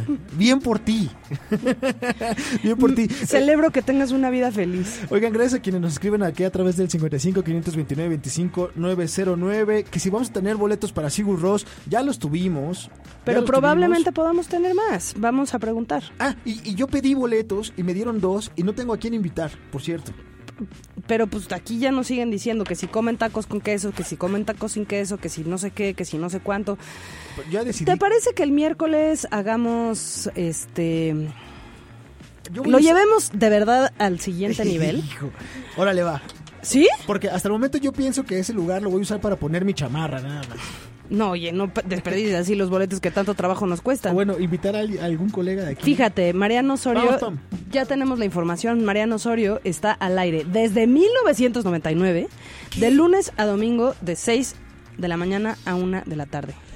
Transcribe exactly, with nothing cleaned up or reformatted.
Bien por ti. Bien por ti. Celebro que tengas una vida feliz. Oigan, gracias a quienes nos escriben aquí a través del cincuenta y cinco, quinientos veintinueve, veinticinco, novecientos nueve, que si vamos a tener boletos para Sigur Rós, ya los tuvimos. Pero los probablemente tuvimos. podamos tener más. Vamos a preguntar. Ah, y, y yo pedí boletos y me dieron dos y no tengo a quién invitar, por cierto. Pero pues aquí ya nos siguen diciendo que si comen tacos con queso, que si comen tacos sin queso, que si no sé qué, que si no sé cuánto. Ya decidí. ¿Te parece que el miércoles hagamos este... Yo voy lo a- llevemos de verdad al siguiente nivel? Hijo. Órale, va. ¿Sí? Porque hasta el momento yo pienso que ese lugar lo voy a usar para poner mi chamarra, nada más. No, oye, no pe- desperdicies así los boletos que tanto trabajo nos cuestan. O bueno, invitar a, al- a algún colega de aquí. Fíjate, Mariano Osorio, Vamos, Tom. ya tenemos la información, Mariano Osorio está al aire desde mil novecientos noventa y nueve, de lunes a domingo, de seis de la mañana a una de la tarde.